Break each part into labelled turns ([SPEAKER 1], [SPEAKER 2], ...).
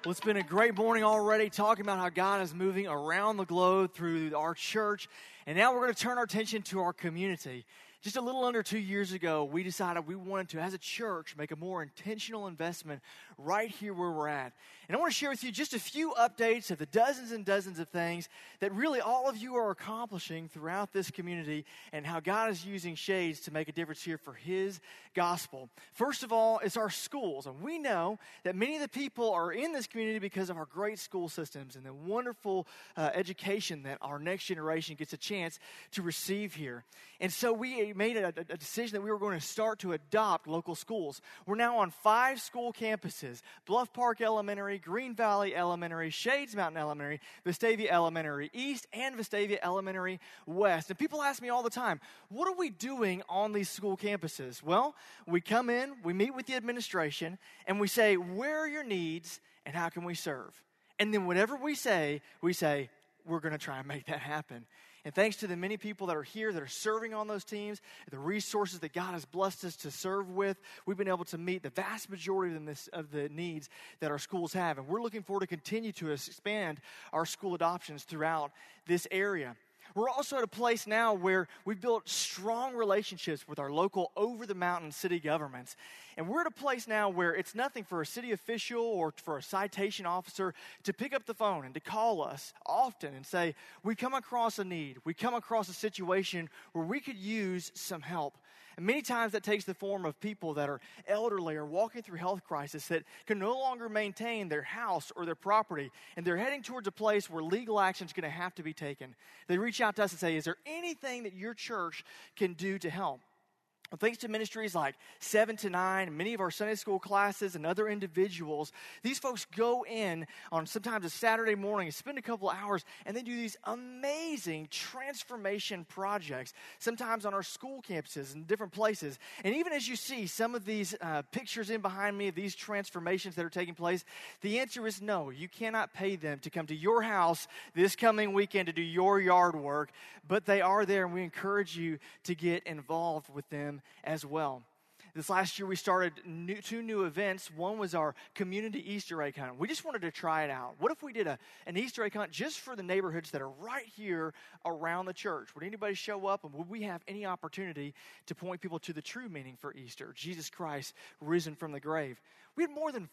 [SPEAKER 1] Well, it's been a great morning already talking about how God is moving around the globe through our church. And now we're going to turn our attention to our community. Just a little under 2 years ago, we decided we wanted to, as a church, make a more intentional investment right here where we're at. And I want to share with you just a few updates of the dozens and dozens of things that really all of you are accomplishing throughout this community and how God is using Shades to make a difference here for His gospel. First of all, it's our schools. And we know that many of the people are in this community because of our great school systems and the wonderful education that our next generation gets a chance to receive here. And so we made a decision that we were going to start to adopt local schools. We're now on 5 school campuses: Bluff Park Elementary, Green Valley Elementary, Shades Mountain Elementary, Vestavia Elementary East, and Vestavia Elementary West. And people ask me all the time, what are we doing on these school campuses? Well, we come in, we meet with the administration, and we say, where are your needs and how can we serve? And then whatever we say, we're going to try and make that happen. And thanks to the many people that are here that are serving on those teams, the resources that God has blessed us to serve with, we've been able to meet the vast majority of the needs that our schools have. And we're looking forward to continue to expand our school adoptions throughout this area. We're also at a place now where we've built strong relationships with our local over-the-mountain city governments. And we're at a place now where it's nothing for a city official or for a citation officer to pick up the phone and to call us often and say, we come across a need, we come across a situation where we could use some help. And many times that takes the form of people that are elderly or walking through health crisis that can no longer maintain their house or their property, and they're heading towards a place where legal action is going to have to be taken. They reach out to us and say, is there anything that your church can do to help? Well, thanks to ministries like 7 to 9, many of our Sunday school classes and other individuals, these folks go in on sometimes a Saturday morning and spend a couple of hours, and they do these amazing transformation projects, sometimes on our school campuses and different places. And even as you see some of these pictures in behind me of these transformations that are taking place, the answer is no. You cannot pay them to come to your house this coming weekend to do your yard work, but they are there, and we encourage you to get involved with them as well. This last year, we started 2 new events. One was our community Easter egg hunt. We just wanted to try it out. What if we did an Easter egg hunt just for the neighborhoods that are right here around the church? Would anybody show up, and would we have any opportunity to point people to the true meaning for Easter, Jesus Christ risen from the grave? We had more than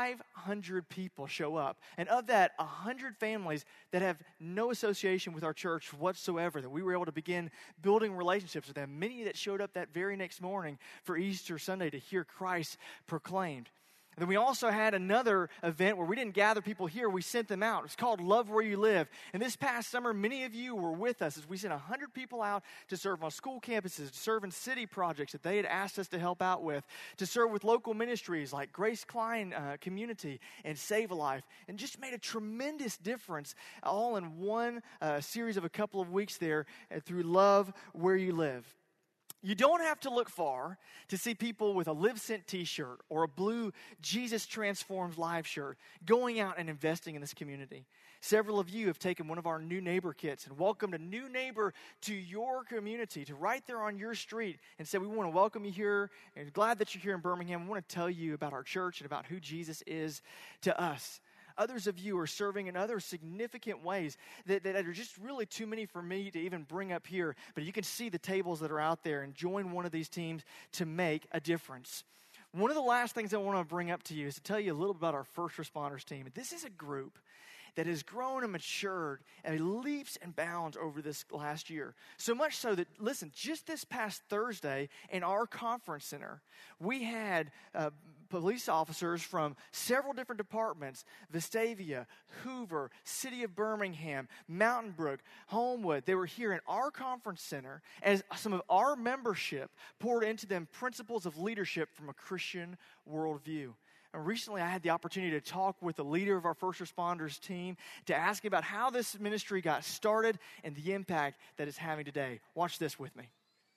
[SPEAKER 1] 500 people show up, and of that, 100 families that have no association with our church whatsoever, that we were able to begin building relationships with them, many that showed up that very next morning for Easter Sunday to hear Christ proclaimed. And then we also had another event where we didn't gather people here, we sent them out. It's called Love Where You Live. And this past summer, many of you were with us as we sent 100 people out to serve on school campuses, to serve in city projects that they had asked us to help out with, to serve with local ministries like Grace Klein Community and Save a Life, and just made a tremendous difference all in one series of a couple of weeks there through Love Where You Live. You don't have to look far to see people with a Live Sent t-shirt or a blue Jesus Transforms Live shirt going out and investing in this community. Several of you have taken one of our new neighbor kits and welcomed a new neighbor to your community, to right there on your street, and said, we want to welcome you here, and glad that you're here in Birmingham. We want to tell you about our church and about who Jesus is to us. Others of you are serving in other significant ways that are just really too many for me to even bring up here. But you can see the tables that are out there and join one of these teams to make a difference. One of the last things I want to bring up to you is to tell you a little bit about our first responders team. This is a group that has grown and matured at leaps and bounds over this last year. So much so that, listen, just this past Thursday in our conference center, we had police officers from several different departments: Vestavia, Hoover, City of Birmingham, Mountain Brook, Homewood. They were here in our conference center as some of our membership poured into them principles of leadership from a Christian worldview. And recently I had the opportunity to talk with the leader of our first responders team to ask about how this ministry got started and the impact that it's having today. Watch this with me.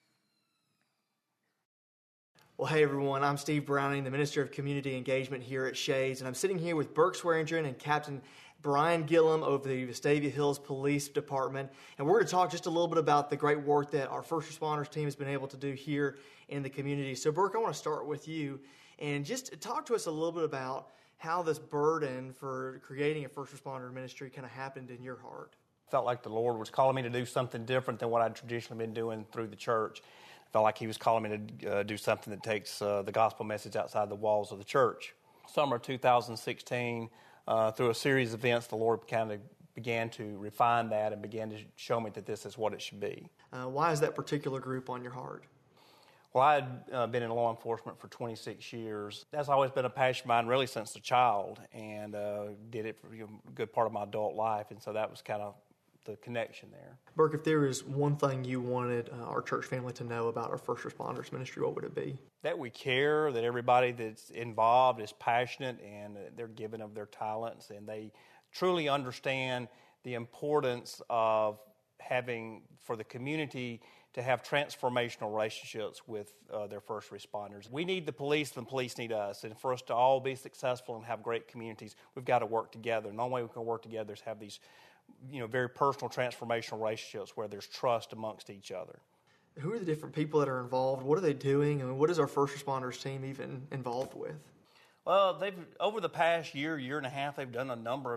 [SPEAKER 1] Well, hey everyone, I'm Steve Browning, the Minister of Community Engagement here at Shades, and I'm sitting here with Burke Swearingen and Captain Brian Gillum of the Vestavia Hills Police Department, and we're going to talk just a little bit about the great work that our first responders team has been able to do here in the community. So Burke, I want to start with you and just talk to us a little bit about how this burden for creating a first responder ministry kind of happened in your heart.
[SPEAKER 2] Felt like the Lord was calling me to do something different than what I'd traditionally been doing through the church. Felt like He was calling me to do something that takes the gospel message outside the walls of the church. Summer 2016, through a series of events, the Lord kind of began to refine that and began to show me that this is what it should be.
[SPEAKER 1] Why is that particular group on your heart?
[SPEAKER 2] Well, I had been in law enforcement for 26 years. That's always been a passion of mine, really, since a child, and did it for a good part of my adult life, and so that was kind of the connection there.
[SPEAKER 1] Burke, if there is one thing you wanted our church family to know about our first responders ministry, what would it be?
[SPEAKER 2] That we care, that everybody that's involved is passionate, and they're giving of their talents, and they truly understand the importance of having, for the community, to have transformational relationships with their first responders. We need the police, and the police need us. And for us to all be successful and have great communities, we've got to work together. And the only way we can work together is have these, very personal, transformational relationships where there's trust amongst each other.
[SPEAKER 1] Who are the different people that are involved? What are they doing? I mean, what is our first responders team even involved with?
[SPEAKER 2] Well, they've over the past year and a half, they've done a number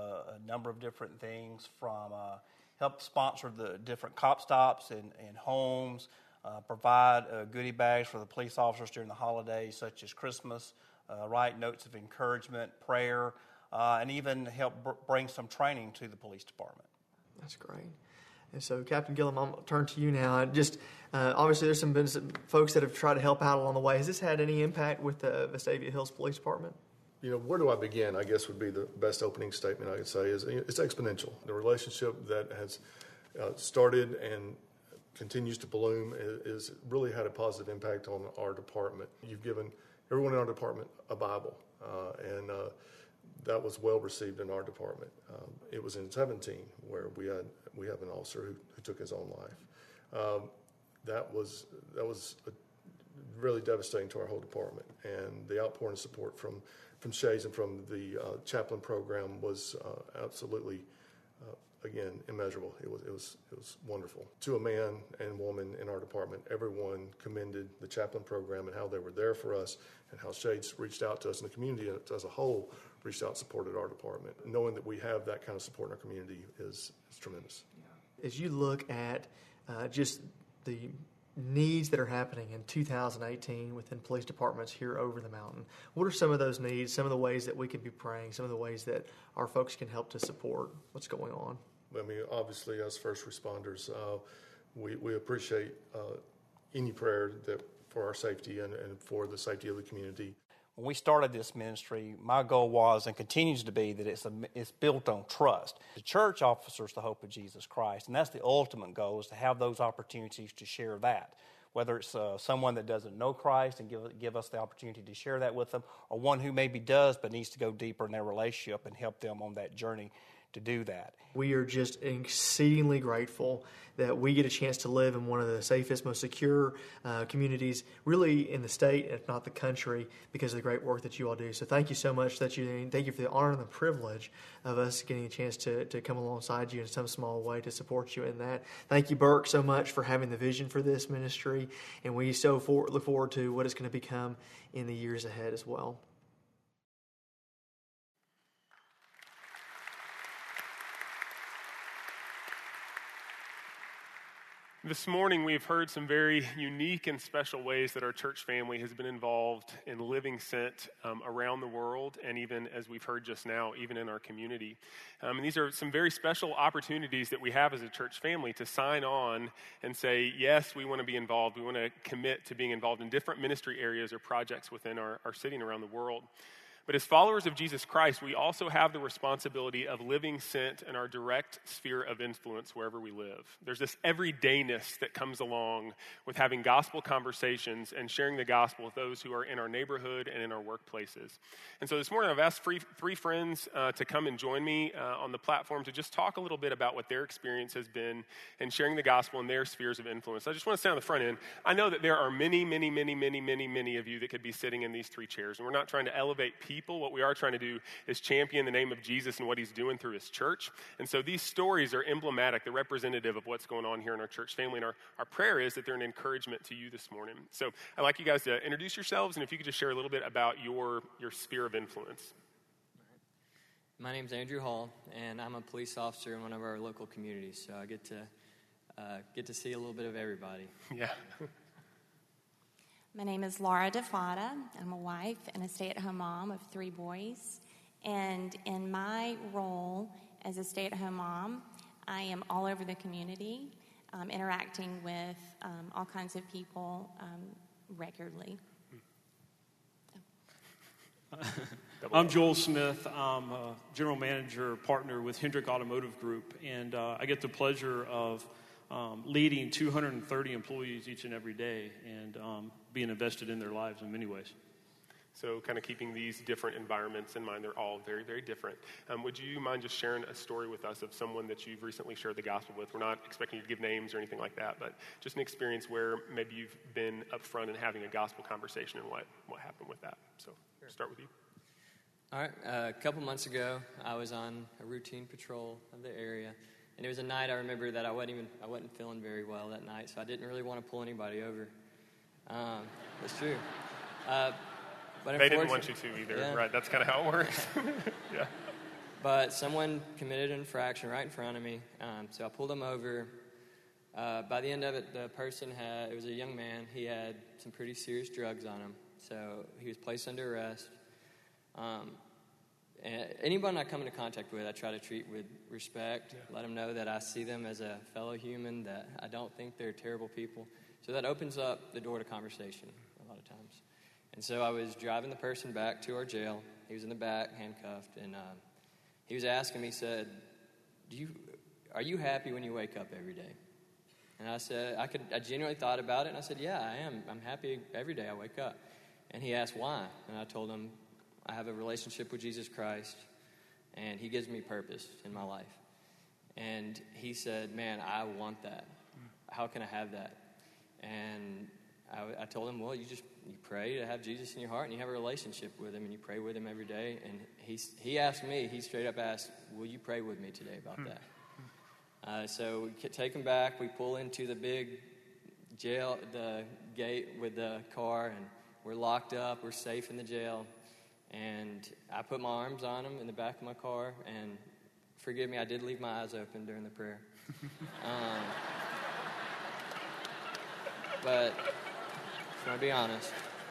[SPEAKER 2] of different things, from help sponsor the different cop stops and homes, provide goodie bags for the police officers during the holidays, such as Christmas, write notes of encouragement, prayer, and even help bring some training to the police department.
[SPEAKER 1] That's great. And so, Captain Gillum, I'll turn to you now. Just obviously, there's been some folks that have tried to help out along the way. Has this had any impact with the Vestavia Hills Police Department?
[SPEAKER 3] Where do I begin, I guess, would be the best opening statement I could say is it's exponential. The relationship that has started and continues to bloom is really had a positive impact on our department. You've given everyone in our department a Bible, and that was well received in our department. It was in 17 where we have an officer who took his own life. That was really devastating to our whole department, and the outpouring of support from Shays and from the chaplain program was absolutely, again, immeasurable. It was wonderful. To a man and woman in our department, everyone commended the chaplain program and how they were there for us, and how Shades reached out to us, and the community as a whole reached out and supported our department. Knowing that we have that kind of support in our community is tremendous.
[SPEAKER 1] As you look at just the needs that are happening in 2018 within police departments here over the mountain, what are some of those needs, some of the ways that we can be praying, some of the ways that our folks can help to support what's going on?
[SPEAKER 3] I mean, obviously, as first responders, we appreciate any prayer for our safety and for the safety of the community.
[SPEAKER 2] When we started this ministry, my goal was and continues to be that it's built on trust. The church offers the hope of Jesus Christ, and that's the ultimate goal, is to have those opportunities to share that. Whether it's someone that doesn't know Christ and give us the opportunity to share that with them, or one who maybe does but needs to go deeper in their relationship and help them on that journey to do that.
[SPEAKER 1] We are just exceedingly grateful that we get a chance to live in one of the safest, most secure communities, really in the state, if not the country, because of the great work that you all do. So thank you so much. Thank you for the honor and the privilege of us getting a chance to come alongside you in some small way to support you in that. Thank you, Burke, so much for having the vision for this ministry, and we look forward to what it's going to become in the years ahead as well.
[SPEAKER 4] This morning, we've heard some very unique and special ways that our church family has been involved in living sent around the world, and even, as we've heard just now, even in our community. And these are some very special opportunities that we have as a church family to sign on and say, yes, we want to be involved. We want to commit to being involved in different ministry areas or projects within our city and around the world. But as followers of Jesus Christ, we also have the responsibility of living sent in our direct sphere of influence wherever we live. There's this everydayness that comes along with having gospel conversations and sharing the gospel with those who are in our neighborhood and in our workplaces. And so this morning I've asked three friends to come and join me on the platform to just talk a little bit about what their experience has been in sharing the gospel in their spheres of influence. I just want to say on the front end, I know that there are many of you that could be sitting in these three chairs, and we're not trying to elevate people. What we are trying to do is champion the name of Jesus and what he's doing through his church. And so these stories are emblematic, they're representative of what's going on here in our church family. And our prayer is that they're an encouragement to you this morning. So I'd like you guys to introduce yourselves, and if you could just share a little bit about your sphere of influence.
[SPEAKER 5] My name's Andrew Hall, and I'm a police officer in one of our local communities, so I get to see a little bit of everybody.
[SPEAKER 4] Yeah.
[SPEAKER 6] My name is Laura DeFada. I'm a wife and a stay-at-home mom of 3 boys. And in my role as a stay-at-home mom, I am all over the community, interacting with all kinds of people regularly.
[SPEAKER 7] I'm Joel Smith. I'm a general manager partner with Hendrick Automotive Group, and I get the pleasure of leading 230 employees each and every day and being invested in their lives in many ways.
[SPEAKER 4] So kind of keeping these different environments in mind, they're all very, very different. Would you mind just sharing a story with us of someone that you've recently shared the gospel with? We're not expecting you to give names or anything like that, but just an experience where maybe you've been upfront and having a gospel conversation and what happened with that. So start with you.
[SPEAKER 5] All right, a couple months ago, I was on a routine patrol of the area, and it was a night I remember that I wasn't feeling very well that night, so I didn't really want to pull anybody over. That's true. But
[SPEAKER 4] they didn't want you to either,
[SPEAKER 5] yeah.
[SPEAKER 4] Right? That's kind of how it works. Yeah.
[SPEAKER 5] But someone committed an infraction right in front of me, so I pulled him over. By the end of it, the person it was a young man. He had some pretty serious drugs on him, so he was placed under arrest. And anybody I come into contact with, I try to treat with respect, let them know that I see them as a fellow human, that I don't think they're terrible people. So that opens up the door to conversation a lot of times. And so I was driving the person back to our jail. He was in the back, handcuffed, and he was asking me, he said, are you happy when you wake up every day? And I said, I genuinely thought about it, and I said, yeah, I am. I'm happy every day I wake up. And he asked why, and I told him, I have a relationship with Jesus Christ, and he gives me purpose in my life. And he said, man, I want that. How can I have that? And I told him, well, you pray to have Jesus in your heart, and you have a relationship with him, and you pray with him every day. And he asked me, he straight up asked, will you pray with me today about that? So we take him back. We pull into the big jail, the gate with the car, and we're locked up. We're safe in the jail. And I put my arms on him in the back of my car, and forgive me, I did leave my eyes open during the prayer. But I'm going to be honest.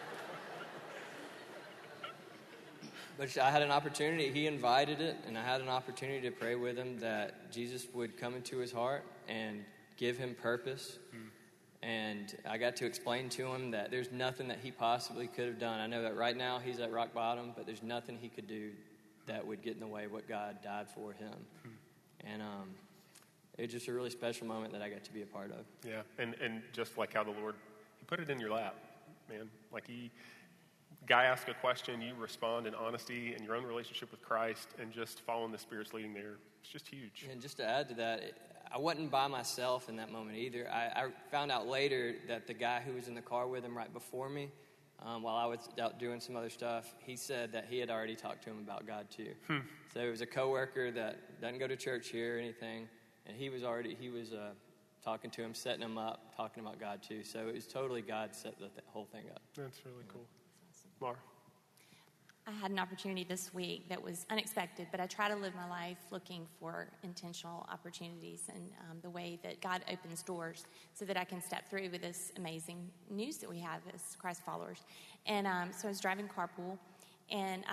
[SPEAKER 5] But I had an opportunity. He invited it, and I had an opportunity to pray with him that Jesus would come into his heart and give him purpose. And I got to explain to him that there's nothing that he possibly could have done. I know that right now he's at rock bottom, but there's nothing he could do that would get in the way of what God died for him. And it was just a really special moment that I got to be a part of.
[SPEAKER 4] Yeah, and just like how the Lord, he put it in your lap, man. Like guy asked a question, you respond in honesty and your own relationship with Christ and just following the Spirit's leading there. It's just huge.
[SPEAKER 5] And just to add to that, I wasn't by myself in that moment either. I found out later that the guy who was in the car with him right before me, while I was out doing some other stuff, he said that he had already talked to him about God too. So it was a coworker that doesn't go to church here or anything, and he was talking to him, setting him up, talking about God too. So it was totally God set the whole thing up.
[SPEAKER 4] That's really cool. Mar?
[SPEAKER 6] I had an opportunity this week that was unexpected, but I try to live my life looking for intentional opportunities and the way that God opens doors so that I can step through with this amazing news that we have as Christ followers. And so I was driving carpool, and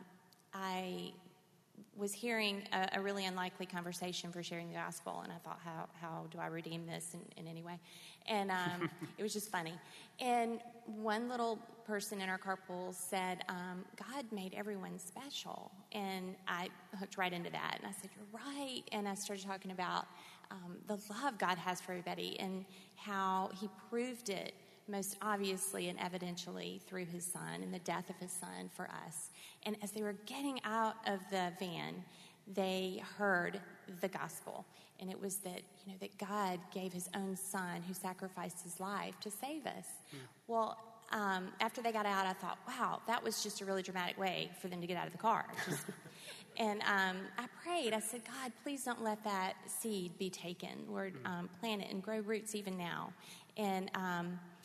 [SPEAKER 6] I was hearing a really unlikely conversation for sharing the gospel, and I thought, how do I redeem this in any way? And it was just funny. And one little person in our carpool said, God made everyone special. And I hooked right into that. And I said, you're right. And I started talking about the love God has for everybody and how he proved it most obviously and evidentially through his son and the death of his son for us. And as they were getting out of the van, they heard the gospel. And it was that, that God gave his own son who sacrificed his life to save us. Well, after they got out, I thought, wow, that was just a really dramatic way for them to get out of the car. And I prayed. I said, God, please don't let that seed be taken. Lord, plant it and grow roots even now. And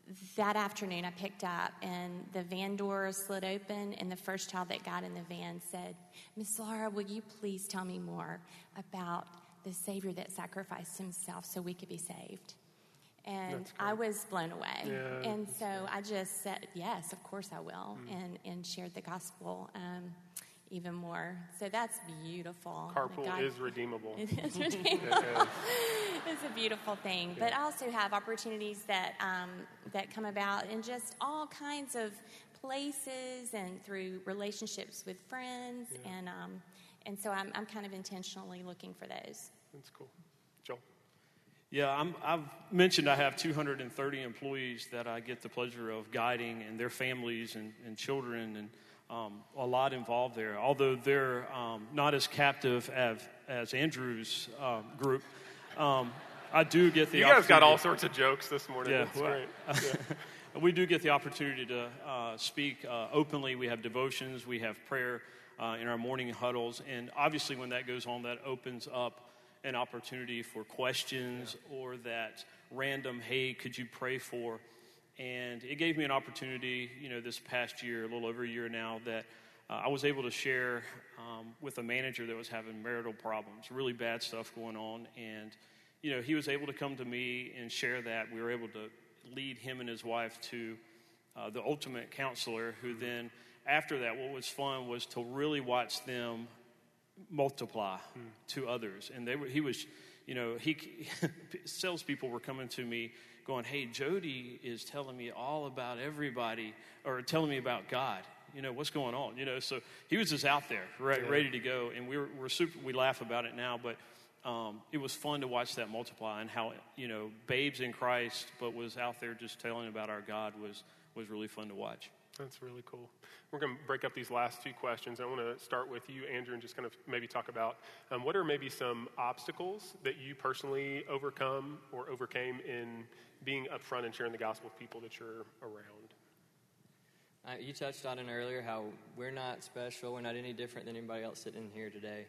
[SPEAKER 6] that afternoon I picked up and the van door slid open and the first child that got in the van said, "Miss Laura, will you please tell me more about the Savior that sacrificed himself so we could be saved?" And I was blown away.
[SPEAKER 4] Yeah,
[SPEAKER 6] and so I just said, yes, of course I will, and shared the gospel even more. So that's beautiful.
[SPEAKER 4] Carpool is redeemable.
[SPEAKER 6] It is redeemable. It's a beautiful thing. But I also have opportunities that come about in just all kinds of places and through relationships with friends. And so I'm kind of intentionally looking for those.
[SPEAKER 4] That's cool. Joel?
[SPEAKER 7] Yeah, I've mentioned I have 230 employees that I get the pleasure of guiding, and their families and children, and a lot involved there. Although they're not as captive as Andrew's group, I do get the
[SPEAKER 4] You
[SPEAKER 7] opportunity.
[SPEAKER 4] guys got all sorts of jokes this morning.
[SPEAKER 7] Yeah,
[SPEAKER 4] That's great. Yeah.
[SPEAKER 7] We do get the opportunity to speak openly. We have devotions, we have prayer in our morning huddles, and obviously when that goes on, that opens up an opportunity for questions or that random, "Hey, could you pray for?" And it gave me an opportunity, this past year, a little over a year now, that I was able to share with a manager that was having marital problems, really bad stuff going on. And, he was able to come to me and share that. We were able to lead him and his wife to the ultimate counselor, who then, after that, what was fun was to really watch them multiply to others. And salespeople were coming to me going, "Hey, Jody is telling me all about everybody, or telling me about God. What's going on?" So he was just out there, ready to go. And we laugh about it now, but it was fun to watch that multiply, and how, babes in Christ, but was out there just telling about our God was really fun to watch.
[SPEAKER 4] That's really cool. We're going to break up these last two questions. I want to start with you, Andrew, and just kind of maybe talk about what are maybe some obstacles that you personally overcome or overcame in being upfront and sharing the gospel with people that you're around.
[SPEAKER 5] You touched on it earlier, how we're not special. We're not any different than anybody else sitting here today.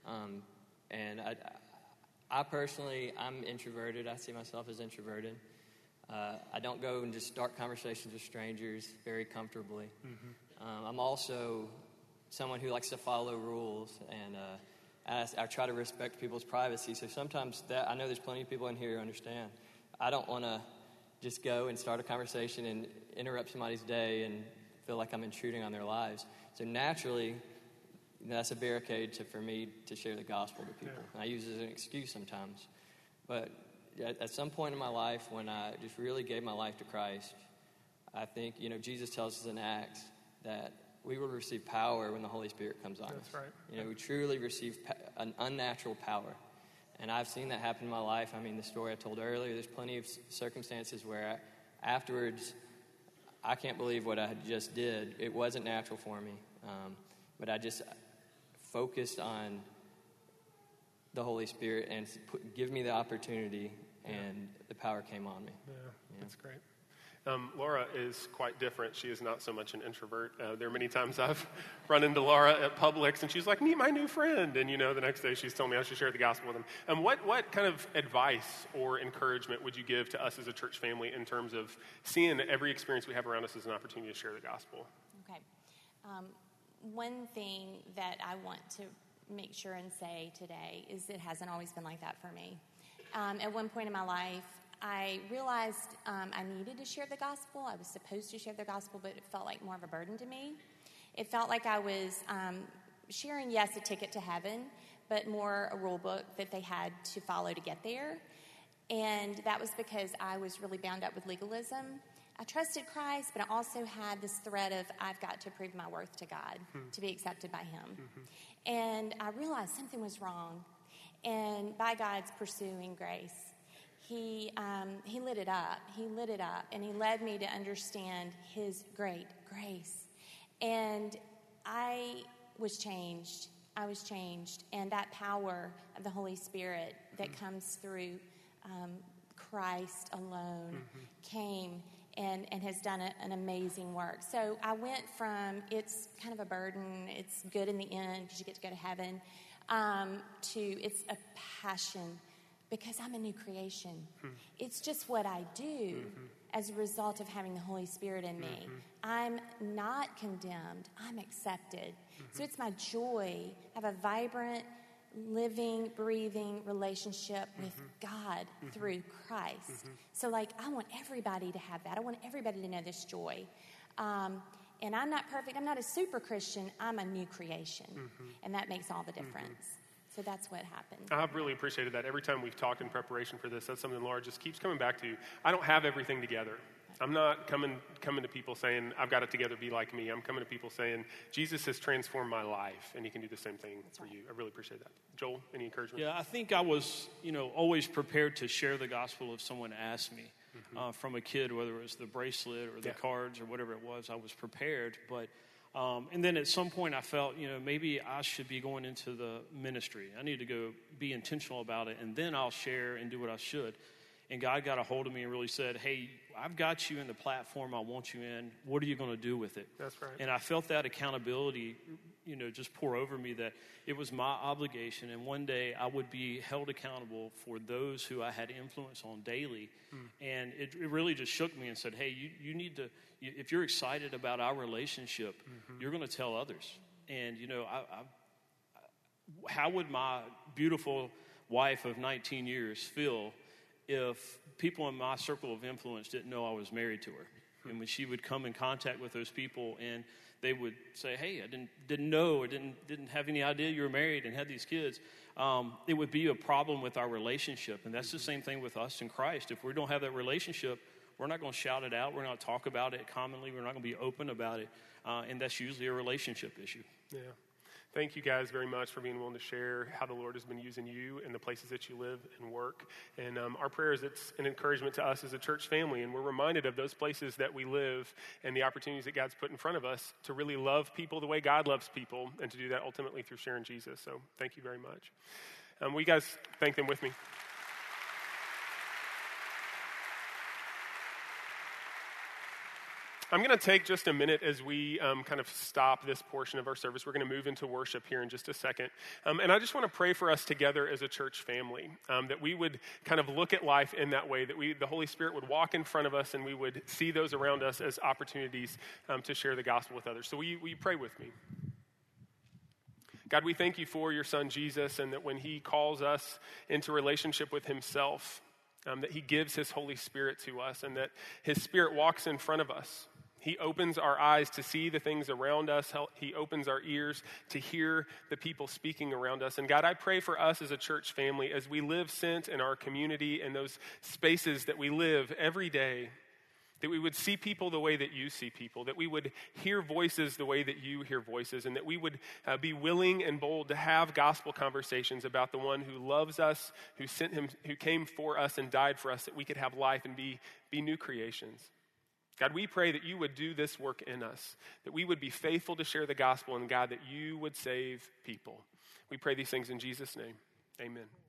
[SPEAKER 5] And I personally, I'm introverted. I see myself as introverted. I don't go and just start conversations with strangers very comfortably. I'm also someone who likes to follow rules, and I try to respect people's privacy. So sometimes I know there's plenty of people in here who understand. I don't want to just go and start a conversation and interrupt somebody's day and feel like I'm intruding on their lives. So naturally, that's a barricade for me to share the gospel to people. And I use it as an excuse sometimes. But at some point in my life, when I just really gave my life to Christ, I think, Jesus tells us in Acts that we will receive power when the Holy Spirit comes on us.
[SPEAKER 4] That's right.
[SPEAKER 5] We truly receive an unnatural power. And I've seen that happen in my life. I mean, the story I told earlier, there's plenty of circumstances where afterwards, I can't believe what I just did. It wasn't natural for me. But I just focused on the Holy Spirit and give me the opportunity, and the power came on me.
[SPEAKER 4] Yeah, that's great. Laura is quite different. She is not so much an introvert. There are many times I've run into Laura at Publix, and she's like, "Meet my new friend." And, the next day she's telling me I should share the gospel with him. What kind of advice or encouragement would you give to us as a church family in terms of seeing every experience we have around us as an opportunity to share the gospel?
[SPEAKER 6] Okay. One thing that I want to make sure and say today is it hasn't always been like that for me. At one point in my life, I realized I needed to share the gospel. I was supposed to share the gospel, but it felt like more of a burden to me. It felt like I was sharing, yes, a ticket to heaven, but more a rule book that they had to follow to get there. And that was because I was really bound up with legalism. I trusted Christ, but I also had this thread of I've got to prove my worth to God to be accepted by Him. And I realized something was wrong. And by God's pursuing grace, He lit it up. He lit it up, and He led me to understand His great grace. And I was changed. And that power of the Holy Spirit that comes through Christ alone came and has done an amazing work. So I went from it's kind of a burden, it's good in the end because you get to go to heaven, to it's a passion because I'm a new creation. It's just what I do, as a result of having the Holy Spirit in me. I'm not condemned. I'm accepted. So it's my joy. I have a vibrant, living, breathing relationship with God through Christ. So, like, I want everybody to have that. I want everybody to know this joy. And I'm not perfect. I'm not a super Christian. I'm a new creation. And that makes all the difference. So that's what happened.
[SPEAKER 4] I've really appreciated that. Every time we've talked in preparation for this, that's something Laura just keeps coming back to. I don't have everything together. I'm not coming to people saying, I've got it together, be like me. I'm coming to people saying, Jesus has transformed my life, and he can do the same thing for you. I really appreciate that. Joel, any encouragement?
[SPEAKER 7] Yeah, I think I was, always prepared to share the gospel if someone asked me. From a kid, whether it was the bracelet or the cards or whatever it was, I was prepared. But and then at some point I felt, maybe I should be going into the ministry. I need to go be intentional about it, and then I'll share and do what I should. And God got a hold of me and really said, hey, I've got you in the platform I want you in. What are you going to do with it?
[SPEAKER 4] That's right.
[SPEAKER 7] And I felt that accountability, just pour over me, that it was my obligation. And one day I would be held accountable for those who I had influence on daily. And it really just shook me and said, hey, you need to, if you're excited about our relationship, you're going to tell others. And, how would my beautiful wife of 19 years feel if people in my circle of influence didn't know I was married to her? And when she would come in contact with those people and they would say, hey, I didn't know or didn't have any idea you were married and had these kids, it would be a problem with our relationship. And that's the same thing with us in Christ. If we don't have that relationship, we're not going to shout it out. We're not going to talk about it commonly. We're not going to be open about it. And that's usually a relationship issue.
[SPEAKER 4] Yeah. Thank you guys very much for being willing to share how the Lord has been using you in the places that you live and work. And our prayer is it's an encouragement to us as a church family, and we're reminded of those places that we live and the opportunities that God's put in front of us to really love people the way God loves people, and to do that ultimately through sharing Jesus. So thank you very much. Will you guys thank them with me? I'm going to take just a minute as we kind of stop this portion of our service. We're going to move into worship here in just a second. And I just want to pray for us together as a church family, that we would kind of look at life in that way, that the Holy Spirit would walk in front of us and we would see those around us as opportunities to share the gospel with others. So will you pray with me? God, we thank you for your son Jesus, and that when he calls us into relationship with himself, that he gives his Holy Spirit to us, and that his Spirit walks in front of us. He opens our eyes to see the things around us. He opens our ears to hear the people speaking around us. And God, I pray for us as a church family, as we live sent in our community and those spaces that we live every day, that we would see people the way that you see people, that we would hear voices the way that you hear voices, and that we would be willing and bold to have gospel conversations about the one who loves us, who sent him, who came for us and died for us, that we could have life and be new creations. God, we pray that you would do this work in us, that we would be faithful to share the gospel, and God, that you would save people. We pray these things in Jesus' name. Amen.